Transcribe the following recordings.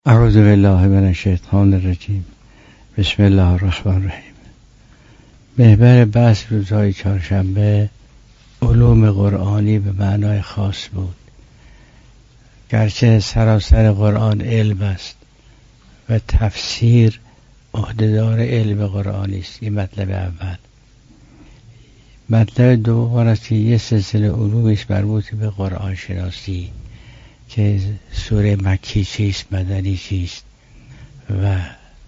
اعوذ بالله من الشیطان الرجیم. بسم الله الرحمن الرحیم. محور بحث روزهای چهارشنبه علوم قرآنی به معنای خاص بود. گرچه سراسر قرآن علم است و تفسیر عهدهدار علم قرآنی است. این مطلب اول. مطلب دوم است که یه سلسله علومی است مربوط به قرآن شناسی که سوره مکی چیست، مدنی چیست و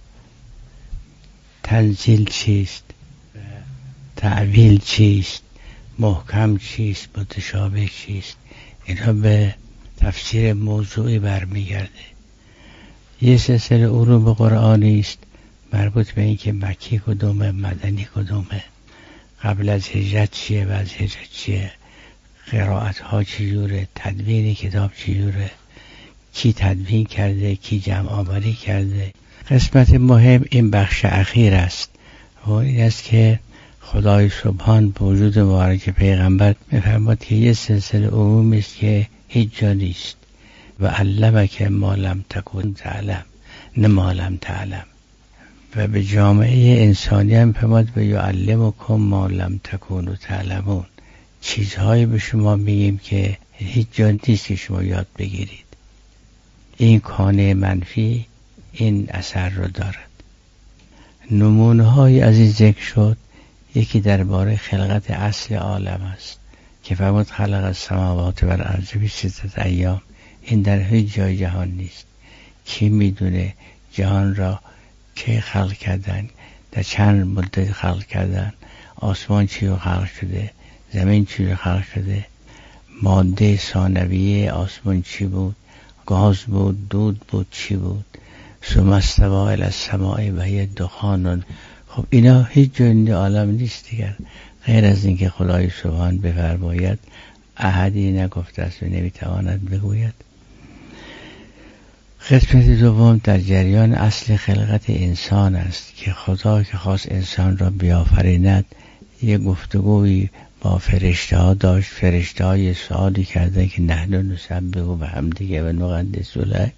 تنزیل چیست، تعویل چیست، محکم چیست، متشابه چیست. اینها به تفسیر موضوعی برمیگرده. یه سلسله علوم قرآنی است مربوط به این که مکی کدومه، مدنی کدومه، قبل از هجرت چیه، بعد از هجرت چیه، قرائت ها چجوره، تدوین کتاب چجوره، کی تدوین کرده، کی جمع آوری کرده. قسمت مهم این بخش اخیر است و این است که خدای سبحان به وجود مبارک پیغمبر می‌فرماید که یه سلسله علومی است که هیچ جا نیست و علمک ما لم تکن تعلم، نه ما لم تعلم. و به جامعه انسانی هم می‌فرماید و یعلمکم ما لم تکونوا تعلمون. چیزهایی به شما میگیم که هیچ جا نیست که شما یاد بگیرید. این کانه منفی این اثر رو دارد. نمونه های از این ذکر شد. یکی درباره خلقت اصل عالم است که فرمود خلق السماوات و الارض فی ستة ایام. این در هیچ جای جهان نیست. کی میدونه جهان را کی خلق کردن، در چند مدت خلق کردن، آسمان چی رو خلق شده، زمین چی رو خلق شده، ماده ثانویه آسمان چی بود، گاز بود، دود بود، چی بود، ثم استوی الی السماء و هی دخان. خب اینا هیچ جای عالم نیست دیگر غیر از اینکه خدای سبحان بفرماید احدی نگفته است و نمیتواند بگوید. قسمت دوم در جریان اصل خلقت انسان است که خدا که خواست انسان را بیافریند یک گفتگوی با فرشته ها داشت. فرشته ها یه سوالی کرده که نحن نسبح بحمدک و نقدس لک.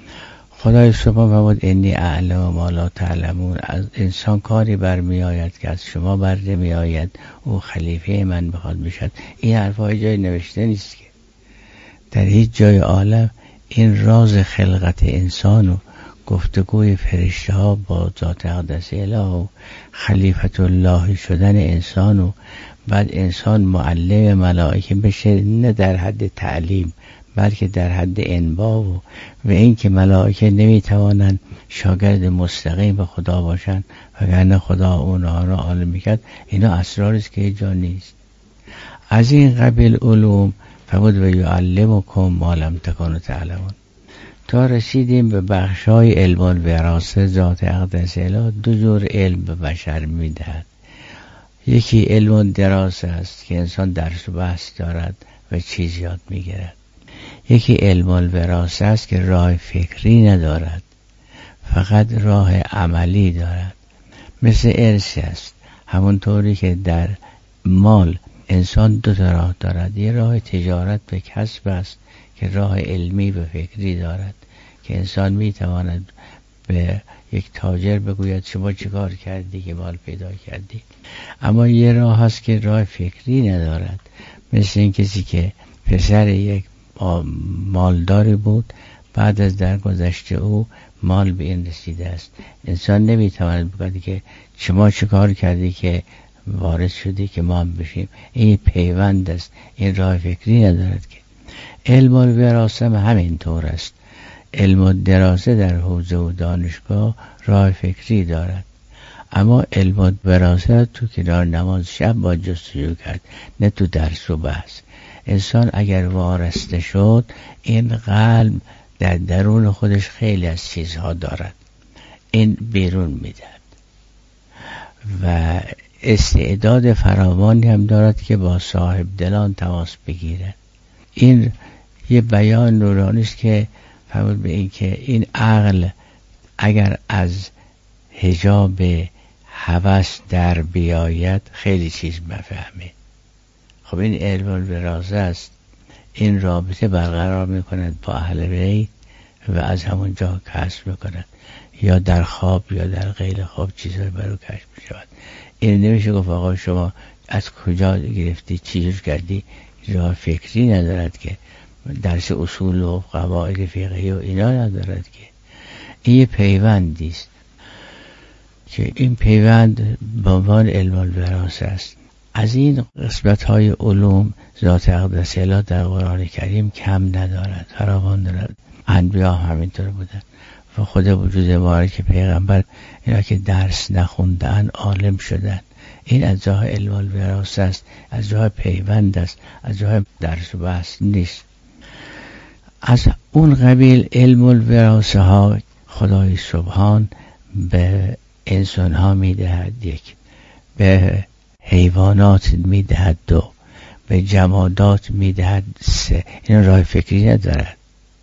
خدای سبحان فرمود انی اعلم ما لا تعلمون. از انسان کاری برمی آید که از شما بر نمی آید، او خلیفه من بخواد بشد. این حرفای جای نوشته نیست که در هیچ جای عالم. این راز خلقت انسان و گفتگوی فرشته ها با ذات اقدس اله و خلیفت الله شدن انسان و بعد انسان معلم ملائکه بشه، نه در حد تعلیم بلکه در حد انبا و این که ملائکه نمیتوانند شاگرد مستقیم به خدا باشند وگرنه خدا اونها را عالم میکرد. اینا اسراری است که جا نیست. از این قبیل علوم فرمود و یعلمکم ما لم تکونوا تعلمون. تا رسیدیم به بخشای علم الوراثه. ذات اقدس اله دو جور علم به بشر میدهد. یکی علم دراسه است که انسان درس و بحث دارد و چیز یاد میگیرد. یکی علم الوراثه است که راه فکری ندارد، فقط راه عملی دارد. مثل ارث است. همونطوری که در مال انسان دو تا راه دارد. یه راه تجارت به کسب است که راه علمی و فکری دارد که انسان میتواند به یک تاجر بگوید شما چیکار کردی که مال پیدا کردی. اما یه راه هست که راه فکری ندارد. مثل این کسی که پسر یک مالداری بود، بعد از درگذشت او مال به این رسیده است. انسان نمیتواند بگوید که شما چیکار کردی که وارث شدی که ما هم بشیم. این پیوند است. این راه فکری ندارد که. علم الوراثه همین طور است. علم الدراسه در حوزه و دانشگاه راه فکری دارد، اما علم الوراثه تو کنار نماز شب با جستجو کرد، نه تو درس و بحث. انسان اگر وارسته شد، این قلب در درون خودش خیلی از چیزها دارد، این بیرون میدهد و استعداد فراوانی هم دارد که با صاحب دلان تماس بگیرد. این یه بیان نورانی است که فرمود به این که این عقل اگر از حجاب هوس در بیاید خیلی چیز بفهمه. خب این علم الوراثه است. این رابطه برقرار میکند با اهل بیت و از همونجا کسب میکنند، یا در خواب یا در غیر خواب چیزهای برای کشف میشود. این نمیشه گفت آقا شما از کجا گرفتی چیز کردی، راه فکری ندارد که، درس اصول و قواعد فقهی و اینا ندارد که. این یه پیوندی است که این پیوند به عنوان علم الوراثه است. از این قسمت های علوم ذات اقدس الهی در قرآن کریم کم ندارد، فراوان دارد. انبیا همینطور بودن و خود وجود مبارک پیغمبر اینا که درس نخوندن عالم شدن. این از جای علم الوراثه است، از جای پیوند است، از جای درس و بحث نیست. از اون قبیل علم الوراثه ها خدای سبحان به انسان ها میدهد یک، به حیوانات میدهد دو، به جمادات میدهد سه. این راه فکری ندارد.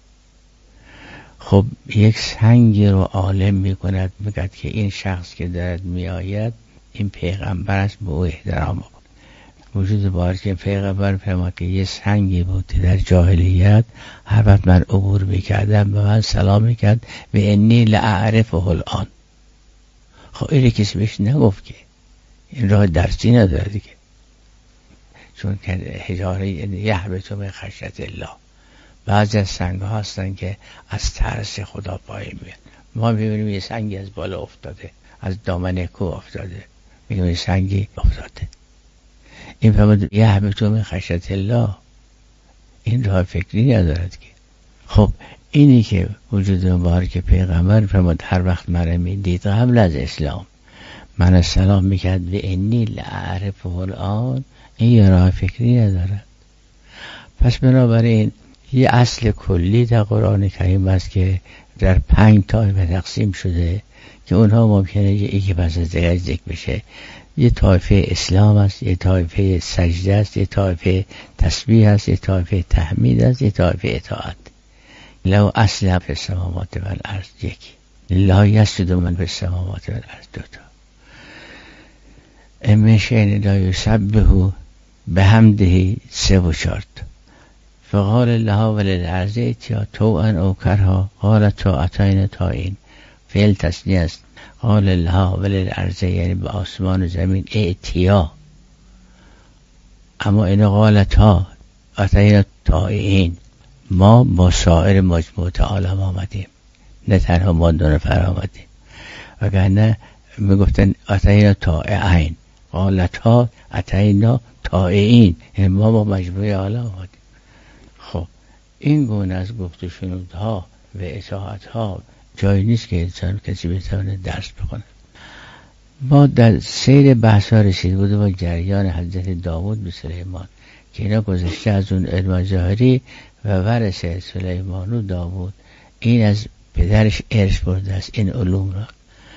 خب یک سنگی رو عالم میکند، میگد که این شخص که دارد میآید این پیغمبر است، به او احترام. وجود مبارک پیغمبر فرمود که یه سنگی بود در جاهلیت، هر وقت من عبور میکردم به من سلام میکرد و انی لاعرفه الان. خب این کسی بهش نگفت که این راه درسی نداره دیگه، چون که حجاره یهبط من خشیت الله. بعضی از سنگ ها هستن که از ترس خدا پایین میاد. ما میبینیم یه سنگی از بالا افتاده، از دامن کوه افتاده، میبینیم سنگی افتاده. این فرمود یهبط من خشیت الله، این راه فکری ندارد که. خب اینی که وجود مبارک پیغمبر فرمود هر وقت من میدید قبل از اسلام من سلام میکرد و انی لاعرفه الان، این یه راه فکری ندارد. پس بنابراین یه اصل کلی در قرآن کریم است که در 5 طایفه تقسیم شده که اونها ممکنه یکی پس از دیگر ذکر بشه. یه طایفه اسلام است، یه طایفه سجده است، یه طایفه تسبیح است، یه طایفه تحمید است، یه طایفه اطاعت. لو اصل فی السماوات و الارض یکی، لا یسجد من فی السماوات و الارض 2 تا، من شیء لا یسبح بحمده 3 و 4 تا. فقال لها وللارض ائتیا طوعا او کرها قالت طاعتین طائعین. فعل تثنیه است. قال لها وللارض یعنی به آسمان و زمین ائتیا، اما این قالتها اتینا طائعین. ما با سایر مجموعه عالم آمدیم، نه تنها ما 2 نفر آمدیم، وگرنه میگفتن اتینا طائعین، قالتها اتینا طائعین، یعنی ما با مجموعه عالم آمدیم. خب این گونه از گفت و شنودها و اطاعتها جایی نیست که انسان کسی بتونه درس بکنه. ما در سیر بحثا رسید بوده با جریان حضرت داوود به سلیمان که اینا گذشته از اون علم ظاهری و ورثه سلیمان و داوود، این از پدرش ارث برده است این علوم را،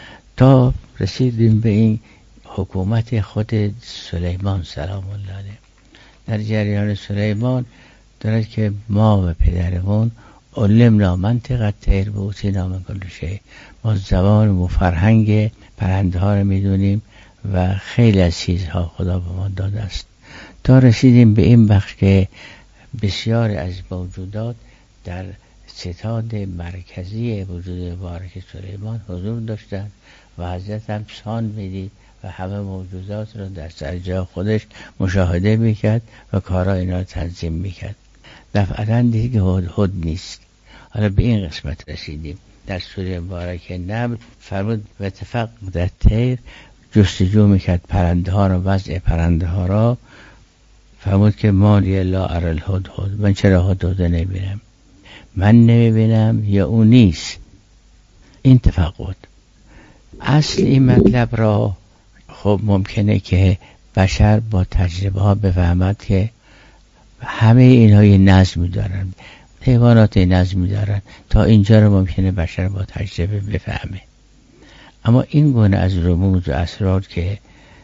تا رسیدیم به این حکومت خود سلیمان سلام الله علیه. در جریان سلیمان دارد که ما و پدرمون علمنا منطق الطیر و اوتینا من کل شیء، ما زبان و فرهنگ پرنده ها رو میدونیم و خیلی از چیزها خدا به ما داده است، تا رسیدیم به این بخش که بسیار از موجودات در ستاد مرکزی وجود مبارک سلیمان حضور داشتند و حضرت هم سان میدید و همه موجودات رو در سرجای خودش مشاهده میکرد و کارا اینا رو تنظیم میکرد. دفعتاً دید که هدهد نیست. حالا به این قسمت رسیدیم. در سوره مبارک نمل فرمود و اتفاق در طیر جستجو میکرد پرنده ها را، وضع پرنده ها را. فرمود که ما لا اری الهدهد، من چرا هدهد نمیبینم؟ من نمیبینم یا اون نیست؟ این تفاوت. اصل این مطلب را خب ممکنه که بشر با تجربه ها بفهمد که همه اینها یه نظم دارن، حیوانات نظم دارن، تا اینجا رو ممکنه بشر با تجربه بفهمه. اما این گونه از رموز و اسرار که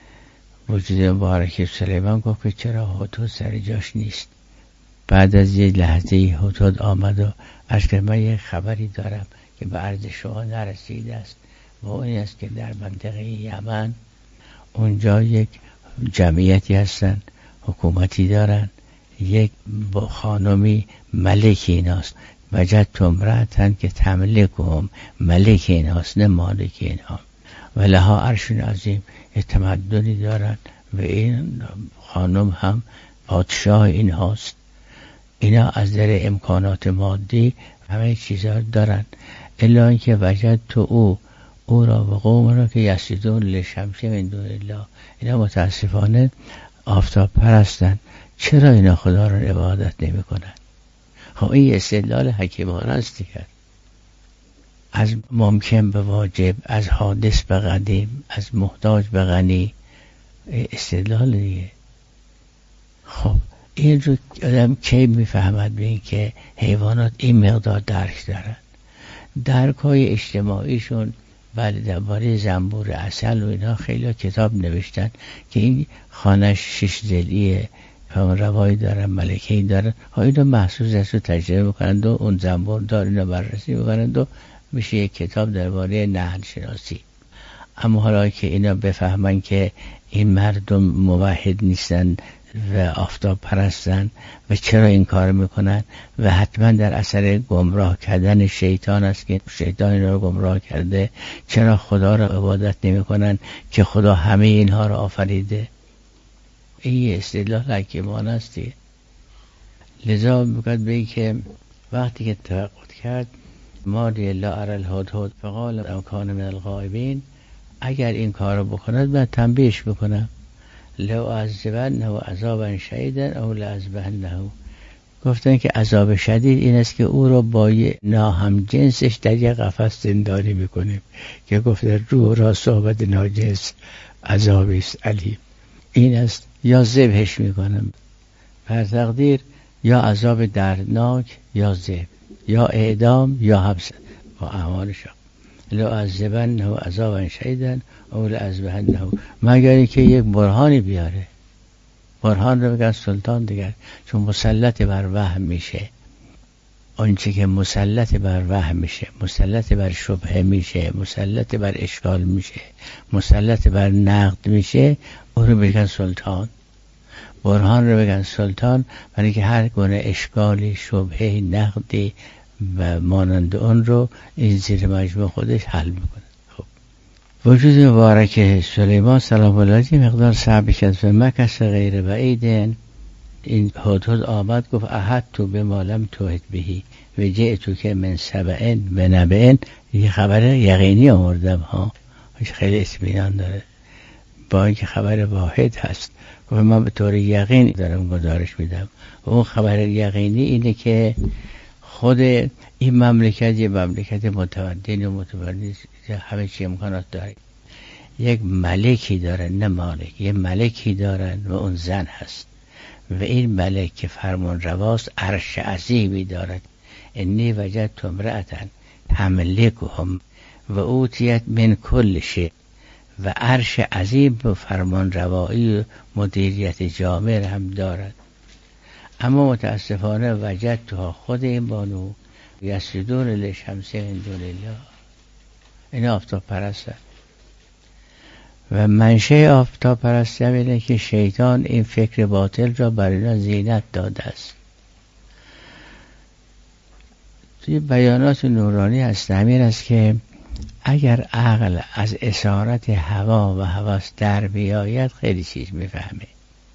وجود مبارک سلیمان گفت که چرا هدهد سر جاش نیست، بعد از یه لحظه هدهد آمد و عرض کرد من یه خبری دارم که به عرض شما نرسیده است و این است که در منطقه یمن اونجا یک جمعیتی هستن، حکومتی دارن، یک با خانمی ملکی ایناست وجدت امرأة که تملکهم، ملک اینهاست نه مالک اینها، و لها عرش عظیم، یه تمدنی دارن و این خانم هم پادشاه اینهاست. اینا از در امکانات مادی همه چیزها دارن، الا اینکه وجدت او را و قوم را که یسجدون للشمس من دون الله، اینا متاسفانه آفتاب پرستن. چرا اینا خدا را عبادت نمی کنن؟ خب این استدلال حکیمانه است دیگر. از ممکن به واجب، از حادث به قدیم، از محتاج به غنی، استدلال دیگه. خب این رو آدم کی میفهمد به این که حیوانات این مقدار درک دارن؟ درکای اجتماعیشون بله درباره زنبور عسل و اینا خیلی کتاب نوشتن که این خانش 6 ضلعیه، روایی دارن، ملکه‌ای دارن، ها اینو محسوس است و تجربه میکنند و اون زنبور دار اینو بررسی میکنند و میشه یک کتاب درباره نحل شناسی. اما حالا که اینا بفهمن که این مردم موحد نیستن و آفتاب پرستن و چرا این کار میکنن و حتما در اثر گمراه کردن شیطان است که شیطان اینا رو گمراه کرده، چرا خدا را عبادت نمیکنن که خدا همه اینها را آفریده؟ این استدلال حکیمانه است. لذا میگوید به که وقتی که توقع کرد ما لا اری الهدهد فقال او کان من الغائبین، اگر این کار رو بکند من تنبیهش بکنم، لو عذبنه عذابا شدیدا او لعذبنه، گفتن که عذاب شدید این است که او رو با ناهم جنسش در یک قفس زندانی میکنیم، که گفته روح را صحبت ناجنس عذابی است علیم، این است. یا ذبحش میکنم، پر تقدیر یا عذاب دردناک یا ذبح یا اعدام یا حبس با اعمالشان. لو عذبنه عذابا شدیدا او لعذبنه، مگر که یک برهانی بیاره. برهان رو بگن سلطان دیگر، چون مسلط بر وهم میشه. آنچه که مسلط بر وهم میشه، مسلط بر شبهه میشه، مسلط بر اشکال میشه، مسلط بر نقد میشه، او رو بگن سلطان. برهان رو بگن سلطان، برای که هر گونه اشکالی، شبهه، نقدی و مانند اون رو این زیر مجموع خودش حل میکنه. خب وجود مبارک سلیمان سلام الله علیه مقدار صعب کرد و مکس غیر بعیدن. این هدهد آمد گفت احدت بما لم تحط بهی و جئتک من سبع بنبأ، یه خبر یقینی آوردم ها، خیلی اطمینان داره با اینکه خبر واحد هست. گفت من به طور یقین دارم گزارش میدم. و اون خبر یقینی اینه که خود این مملکت یه مملکت متمدن و متمرکز، همه چی امکانات داره. یک ملکی دارن، نه مالک، یه ملکی دارن و اون زن هست و این ملک که فرمان رواست عرش عظیمی دارد. انی وجدت امرأة تملکهم و اوتیت من کل شیء، و عرش عظیم و فرمان روایی و مدیریت جامع هم دارد. اما متاسفانه وجدتها، خود این بانو یسجدون للشمس من دون الله، این آفتاب پرستن. و منشه آفتاب پرستی اینه که شیطان این فکر باطل را برای اینا زینت داده است. توی بیانات نورانی هست همین است که اگر عقل از اسارت هوا و هواس در بیاید خیلی چیز میفهمه.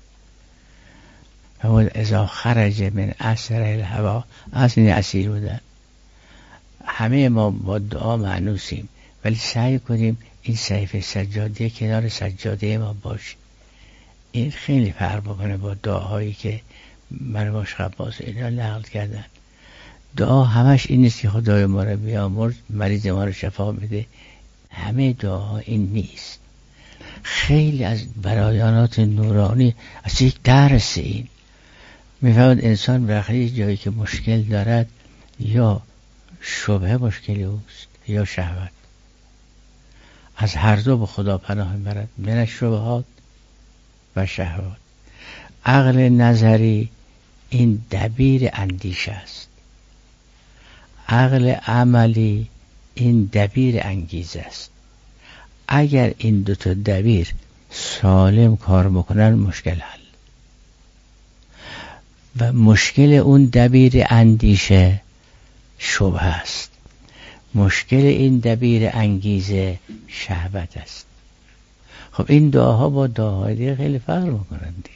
و اذا خرج من اثر الهوا، اصلا اسیر بودن. همه ما با دعا معنوسیم، ولی سعی کنیم این صحیفه سجاده کنار سجاده ما باشه. این خیلی فرق بکنه با دعاهایی که مرموش خباس اینا نقل کردن. دعا همش این نیست که خدای ما رو بیامرز، مریض ما رو شفا بده. همه دعاها این نیست. خیلی از بیانات نورانی از یک درس این میفهمد انسان برای جایی که مشکل دارد یا شبهه مشکلی اوست یا شهوت، از هر دو به خدا پناه میبرد، من شبهات و شهوات. عقل نظری این دبیر اندیشه است، عقل عملی این دبیر انگیزه است. اگر این دوتا دبیر سالم کار بکنن مشکل حل. و مشکل اون دبیر اندیشه شبهه است. مشکل این دبیر انگیزه شهوت است. خب این دعاها با دعاهای دیگه خیلی فرق میکنن دیگه.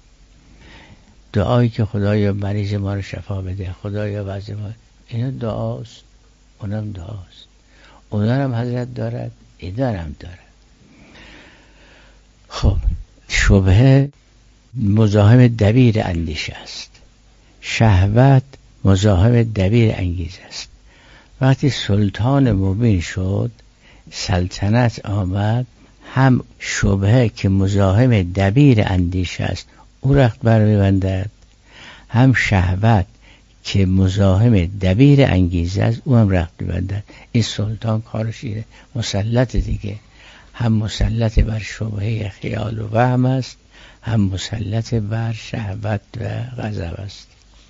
دعایی که خدایا مریض ما رو شفا بده، خدایا وضع ما، اینا دعاست، اونم دعاست. اونا هم حضرت دارد، این هم دارد. خب شبهه مزاحم دبیر اندیشه است، شهوت مزاحم دبیر انگیزه است. وقتی سلطان مبین شد، سلطنت آمد، هم شبهه که مزاحم دبیر اندیشه است او رخت بر می‌بندد، هم شهوت که مزاحم دبیر انگیزه است او هم رخت می‌بندد. این سلطان کارش اینه، مسلط دیگه، هم مسلط بر شبهه خیال و وهم است، هم مسلط بر شهوت و غضب است.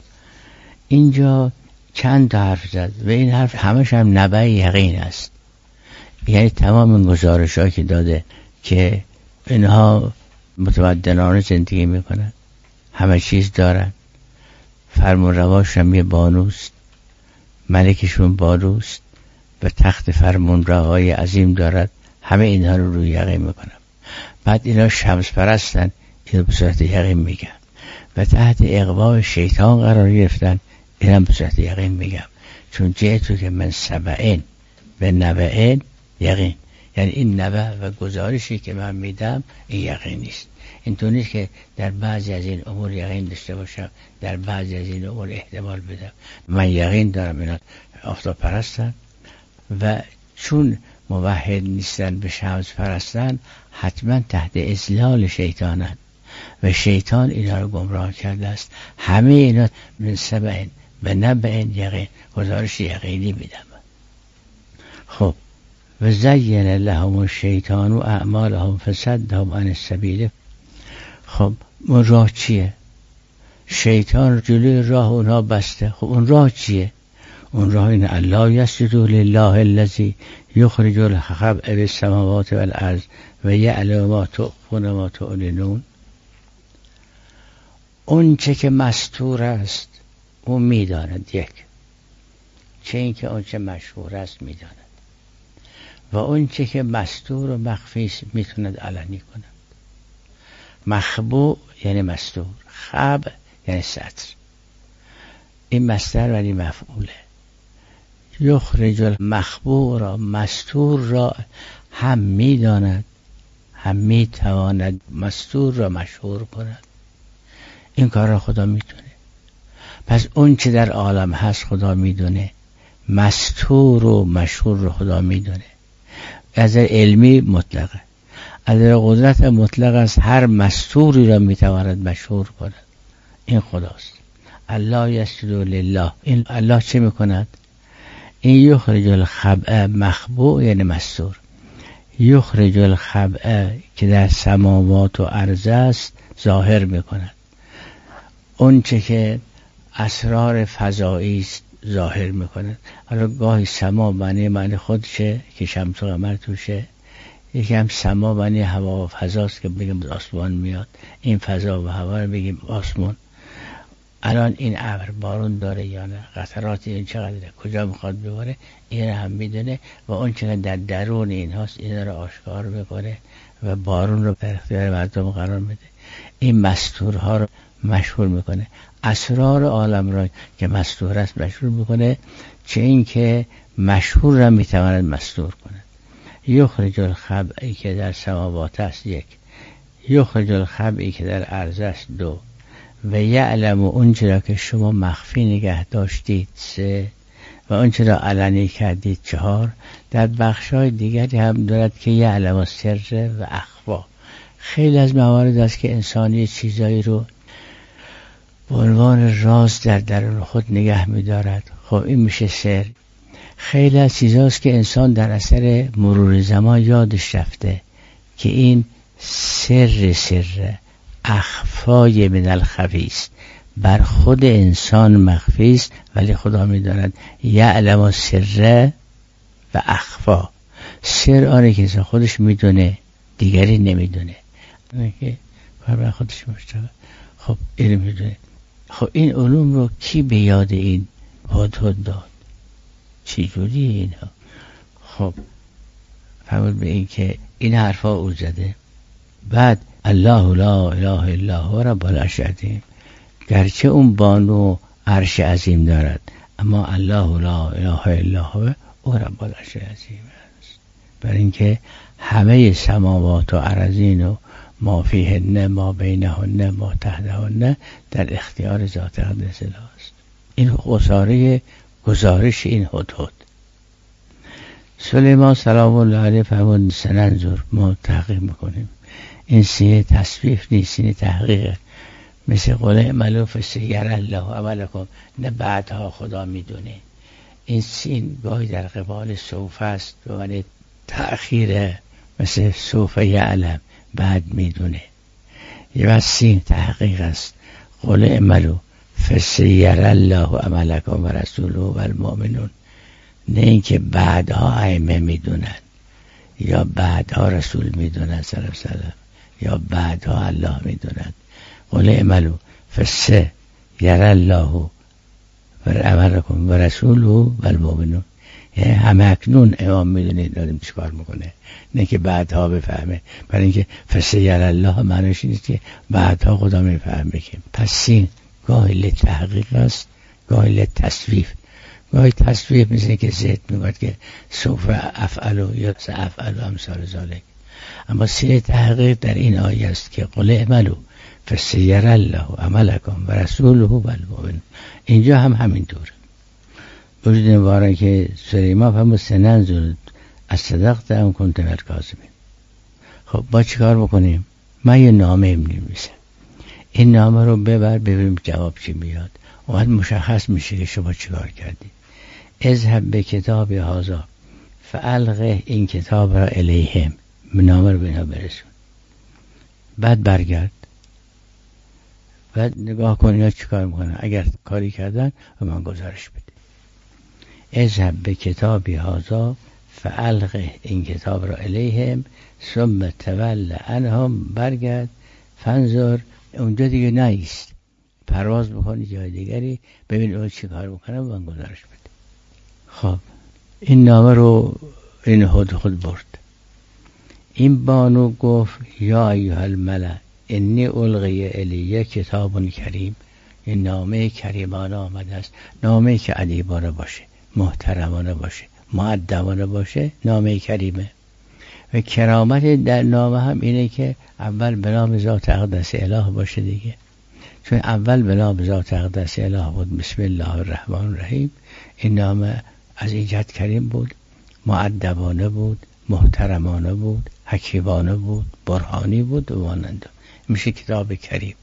اینجا چند تا حرف زد و این حرف همش هم نبع یقین است. یعنی تمام گزارش هایی که داده که اینها متمدنانه زندگی میکنن، همه چیز دارن، فرمان رواش هم یه بانوست، ملکشون بانوست و تخت فرمان روای عظیم دارد، همه اینها رو روی یقین میکنن. بعد اینا شمس پرستن، اینو به صورت یقین میگم، و تحت اغوا شیطان قرار گرفتن، اینم به صورت یقین میگم. چون جهتو که من سبعین به نبعین یقین، یعنی این نبع و گزارشی که من میدم این یقین نیست. اینطور نیست که در بعضی از این امور یقین داشته باشم، در بعضی از این امور احتمال بدم. من یقین دارم اینا آفتاب پرستن و چون موحد نیستن، به شمس پرستن، حتما تحت اضلال شیطانن و شیطان اینا رو گمراه کرده است. همه اینا من سبعین و نبعین یقین، گزارش یقینی میدم. خب و زین لهم الشیطان و اعمالهم فصدهم عن السبیل. خب اون راه چیه؟ شیطان جلوی راه اونها بسته. خب اون راه چیه؟ اون راه این الله یسجدوا لله الذی یخرج الخبء بالسماوات والارض و یعلم ما تخفون و ما تعلنون. اون چه که مستور است اون میداند، یک، چه این که اون چه مشهور است میداند، و اون چه که مستور و مخفی است میتوند علنی کند. مخبوع یعنی مستور، خبء یعنی ستر. این مصدر ولی مفعوله. یخرج المخبوع را، مستور را هم میداند، هم میتواند مستور را مشهور کند. این کار را خدا میتونه. پس اون چه در عالم هست خدا میدونه، مستور و مشهور رو خدا میدونه. از علمی مطلقه، از قدرت مطلق است، هر مستوری را میتواند مشهور کند. این خداست. الله یسجدوا لله. این الله چه میکند؟ این یخرج الخبء، مخبوع یعنی مستور، یخرج الخبء که در سماوات و ارض است ظاهر میکند. اون چه که اسرار فضایی است ظاهر میکند. حالا گاهی سما معنی خودشه که شمس و قمر توشه، یکی هم سما معنی هوا و فضاست که بگیم آسمان میاد، این فضا و هوا رو بگیم آسمان. الان این ابر بارون داره یا نه، قطرات این چقدره، کجا میخواد بباره، این هم میدونه و اون چقدر در درون این هاست این رو آشکار میکنه و بارون رو در اختیار مردم قرار میده. این مستورها رو مشهور میکنه، اسرار عالم را که مستور است مشهور میکنه، چه این که مشهور را میتواند مستور کند. یخرج الخبئی که در سماوات است، یک، یخرج الخبئی که در ارض است، دو، و یعلم اونچه را که شما مخفی نگه داشتید، سه، و اونچه را علنی کردید، چهار. در بخشای دیگری هم دارد که یعلم سر و اخفا. خیلی از موارد است که انسانی چیزایی رو به عنوان راز در درون خود نگه می‌دارد. خب این میشه سر. خیلی از چیزاست که انسان در اثر مرور زمان یادش رفته که این سر اخفای من الخفی است، بر خود انسان مخفی است ولی خدا می‌داند. یعلم سر و اخفا. سر آنه که انسان خودش میدونه، دیگری نمیدونه، آنه که کار بر خودش مشتبه. خب این میدونه. خب این علوم رو کی به یاد این هدهد داد؟ چی جوری اینا؟ خب فرمود به این که این حرفا او زده. بعد الله لا اله الا هو رب العرش عظیم، گرچه اون بانو عرش عظیم دارد اما الله لا اله الا هو او رب العرش عظیم است، برای اینکه همه سماوات و ارضین و ما فیهن ما بینهن ما تحتهن در اختیار ذات اقدس است. این گزارش این هدهد. سلیمان سلام الله علیه فرمود سننظر، ما تحقیق میکنیم. این سینه تصویف نیست، این تحقیقه. مثل قول اعملوا فسیری الله عملکم، نه بعدها خدا میدونه. این سین گاهی در قبال سوف است به معنی تأخیره، مثل سوف یعلم، بعد میدونه. یه وقت سین تحقیق است. قول اعملوا فسیری الله عملکم و رسوله و المؤمنون، نه اینکه بعدها ائمه میدونن یا بعدها رسول میدونن صلی الله علیه وسلم یا بعدها الله میدونن. قل اعملوا فسیری الله و عملکم و رسوله و المؤمنون، یعنی همه اکنون امام میدونه داریم چیکار میکنه، نه که بعدها بفهمه. برای اینکه فسیری الله معنیش نیست که بعدها خدا میفهمه که. پس سین گاهی لتحقیق است، گاهی لتصویف. گاهی تصویف مثل که زید میگوید که سوف افعلو یا سافعلو امثال ذالک. اما سین تحقیق در این آیه است که قل اعملوا فسیری الله عملکم و رسوله و المؤمنون. اینجا هم همین طوره. وجود مبارک که سلیمان فرمود سننظر اصدقت ام کنت من الکاذبین. خب با چیکار بکنیم؟ من یه نامه می‌نویسم، این نامه رو ببر ببینیم جواب چی میاد. اون مشخص میشه که شما چیکار کردی. اذهب به کتاب هذا فالقه این کتاب را الیهم، نامه رو به اینا برسون. بعد برگرد، بعد نگاه کن اینا چیکار میکنن. اگر کاری کردن به من گزارش بده. اذهب به کتاب هذا فالقه این کتاب را الیهم ثم تول عنهم، برگرد فانظر، اونجا دیگه نیست، پرواز بکنی جای دیگری، ببین اون چی کار میکنه و من گزارش بده. خب این نامه رو این هدهد برد. این بانو گفت یا ایها الملأ انی القی الی کتاب کریم. این نامه کریمانه آمده است، نامه که ادیبانه باشه، محترمانه باشه، مؤدبانه باشه، نامه کریمه. و کرامت در نامه هم اینه که اول به نام ذات اقدس اله باشه دیگه، چون اول به نام ذات اقدس اله بود. بسم الله الرحمن الرحیم. این نامه از این جهت کریم بود، مؤدبانه بود، محترمانه بود، حکیمانه بود، برهانی بود و مانند. میشه کتاب کریم.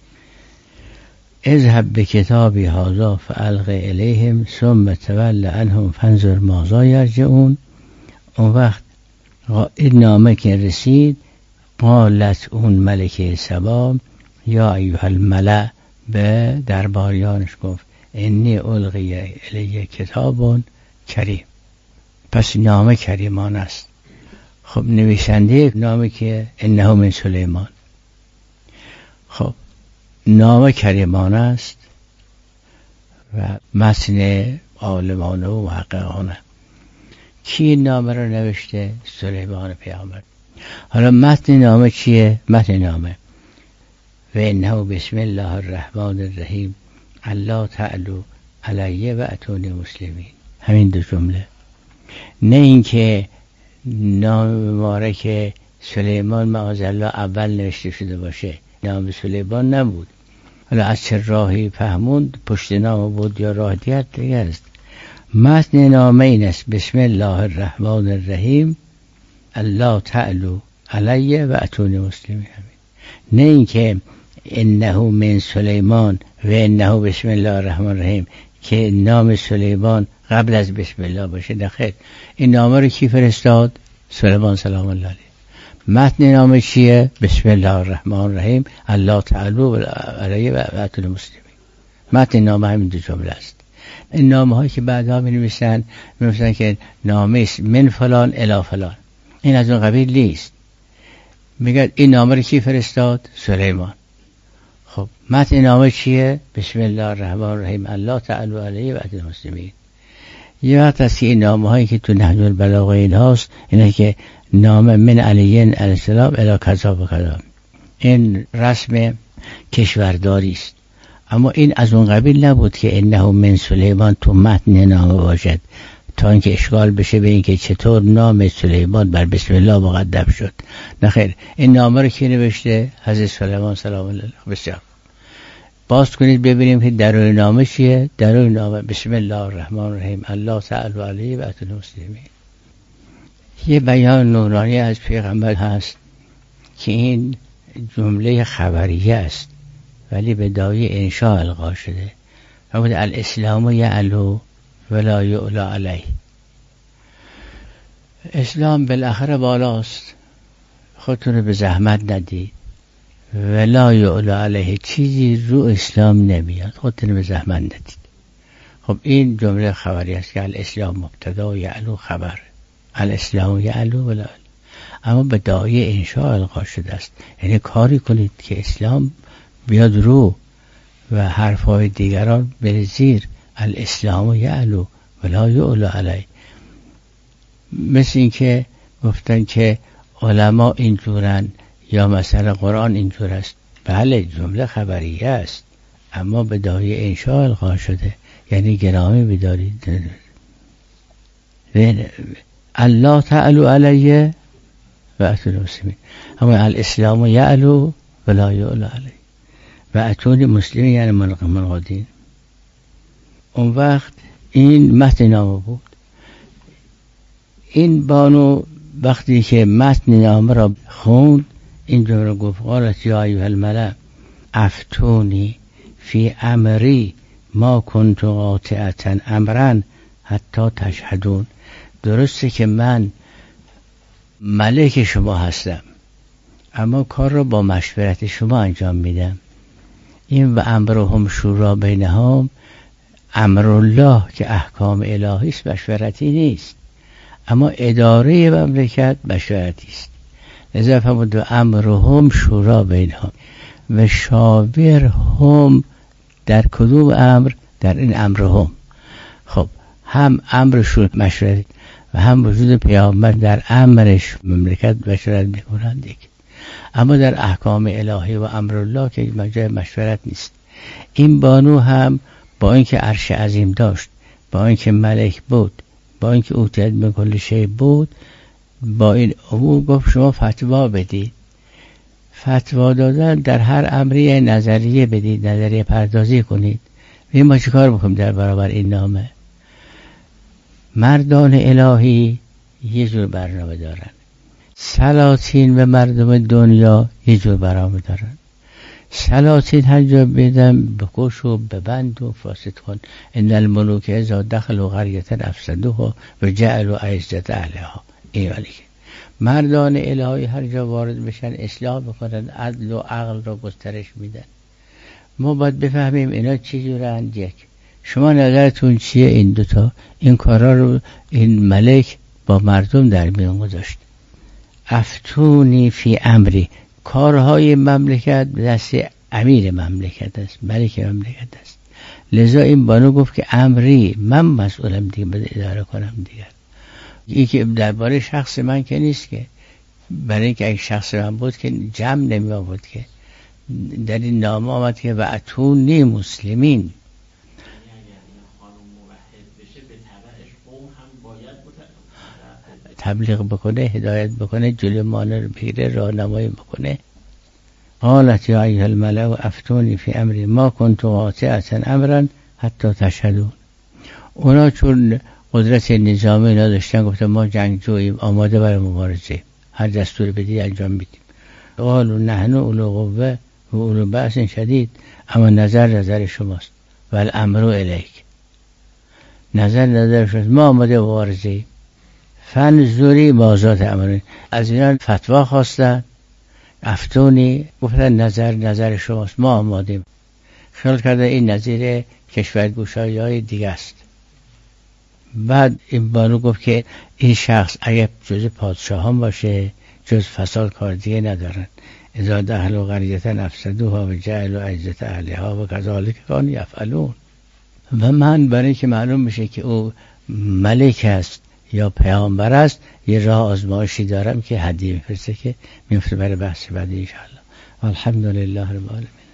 اذهب به کتابی هذا فالق الیهم ثم تول عنهم فانظر ماذا یرجعون. اون وقت این نامه که رسید، قالت اون ملکه سبا یا ایها الملأ، به درباریانش گفت انی القی الی کتاب کریم. پس نامه کریمان است. خب نویسنده نامه که انه من سلیمان. خب نامه کریمان است و متن عالمانه و محققانه. کی نامه رو نوشته؟ سلیمان پیامبر. حالا متن نامه چیه؟ متن نامه و انه بسم الله الرحمن الرحیم الله تعالی علیه و اتونی مسلمین. همین دو جمله. نه اینکه نام مبارک سلیمان معاذالله اول نوشته شده باشه، نام سلیمان نبود. حالا از چه راهی فهموند پشت نام بود یا راه دیگر است. متن نامه این است بسم الله الرحمن الرحیم الله تعالی علیه و اتونی مسلمین. نه اینکه انه من سلیمان و انه بسم الله الرحمن الرحیم که نام سلیمان قبل از بسم الله باشه. نخیر، این نامه رو کی فرستاد؟ سلیمان سلام الله علیه. متن نامه چیه؟ بسم الله الرحمن الرحیم الله تعالی علیه و اتونی مسلمین. متن نامه همین دو جمله است. این نامه هایی که بعدها می نویسن که نامه است من فلان الی فلان، این از اون قبیل نیست. میگه این نامه رو کی فرستاد؟ سلیمان. خب متن نامه چیه؟ بسم الله الرحمن الرحیم الله تعالی علیه و اتونی مسلمین. یه وقت هست که این نامه هایی که تو نهج البلاغه این هاست اینه که نامه من علی علیه السلام الی کذا و کذا، این رسم کشورداری است. اما این از اون قبیل نبود که انه من سلیمان تو متن نامه باشد تا اینکه اشکال بشه به اینکه چطور نام سلیمان بر بسم الله مقدم شد. نخیر، این نامه رو کی نوشته؟ حضرت سلیمان سلام الله علیه. بسیار باز کنید ببینیم که درون نامه چیه. درون نامه بسم الله الرحمن الرحیم الله تعالی علیه و اتون مسلمین. یه بیان نورانی از پیغمبر هست که این جمله خبریه است ولی به دایه انشاء القا شده. فرمود الاسلام یعلو ولا یعلا علیه. اسلام بالاخره بالاست، خودتون رو به زحمت ندید. ولا یعلا علیه، چیزی رو اسلام نمیاد، خودتون رو به زحمت ندید. خب این جمله خبری است که الاسلام مبتدا و یعلو خبر. الاسلام یعلو ولا یعلا. اما به دایه انشاء القا شده است، یعنی کاری کنید که اسلام بیاد رو و حرفهای دیگران بره زیر. الاسلام یعلو ولا یعلا علیه. مثل این که گفتن که علما اینجورن یا مثلا قرآن اینجور است. بله جمله خبریه است اما به دایه انشاء القا شده، یعنی گرامی بدارید. الله تعالی علیه و اتون مسلمین. اما الاسلام یعلو ولا یعلا علیه و اتون مسلمین یعنی منقادین. اون وقت این متن نامه بود. این بانو وقتی که متن نامه را خوند این جمله گفت قالت یا ایها الملأ افتونی فی امری ما کنت قاطعة امرا حتی تشهدون. درسته که من ملک شما هستم اما کار را با مشورت شما انجام میدم. این و امرهم شورا بینهم، امر الله که احکام الهی است مشورتی نیست، اما اداره مملکت مشورتی است. لذا فرمود و امرهم شورا بینهم و شاورهم در کدوم امر؟ در این امرهم. خب هم امرشون مشورت و هم وجود پیامبر در امرش مملکت مشورت میکنند. اما در احکام الهی و امر الله که مجال مشورت نیست. این بانو هم با اینکه عرش عظیم داشت، با اینکه ملک بود، با اینکه اوتیت من کل شیء بود، با این امور گفت شما فتوا بدید. فتوا دادن در هر امری نظریه بدید، نظریه پردازی کنید. ما چه کار بکنیم در برابر این نامه؟ مردان الهی یه جور برنامه دارن، سلاطین و مردم دنیا یه جور برنامه دارن. سلاطین هر جا بدن بکش و ببند و فاسد کن. ان الملوک اذا دخلوا قرية افسدوها و جعلوا عزة اهلها. این ولی مردان الهی هر جا وارد بشن اصلاح بکنن، عدل و عقل را گسترش میدن. ما باید بفهمیم اینا چی جورند. یک، شما نظرتون چیه؟ این دوتا این کارا رو این ملک با مردم در میان گذاشت. افتونی فی امری، کارهای مملکت دست امیر مملکت است، ملک مملکت است. لذا این بانو گفت که امری، من مسئولم دیگه، بده اداره کنم دیگر. این که درباره شخص من که نیست، که برای اینکه اگه شخص من بود که جمع نمی آورد. که در این نامه آمد که و اتونی مسلمین. تبلیغ بکنه، هدایت بکنه، جلوی مانع رو بگیره، راهنمایی بکنه. قالت یا ایها الملأ افتونی فی امری ما کنت قاطعة امرا حتی تشهدون. اونا چون قدرت نظامی نداشتن گفتن ما جنگجوییم، آماده برای مبارزه، هر دستور بدید انجام میدیم. قالوا نحن اولو قوة و اولو بأس شدید. اما نظر شماست. و الامر الیک، نظر شماست، ما آماده مبارزه. فنظری بازات امرین. از اینا فتوا خواستن، افتونی، گفتن نظر شماست، ما آمادیم. خیال کرده این نظیر کشورگوشایی های دیگه است. بعد این بانو گفت که این شخص اگه جز پادشاهان باشه جز فساد کار دیگه ندارن. اذا دخلوا قرية افسدوها و جعلوا عزة اهلها و كذلك كانوا يفعلون. و من برای که معلوم بشه که او ملک است یا پیامبر است، یه راه آزمایشی دارم که هدیه میفرسته که میفته برای بحث بعدی ان شاء الله. الحمدلله رب العالمین.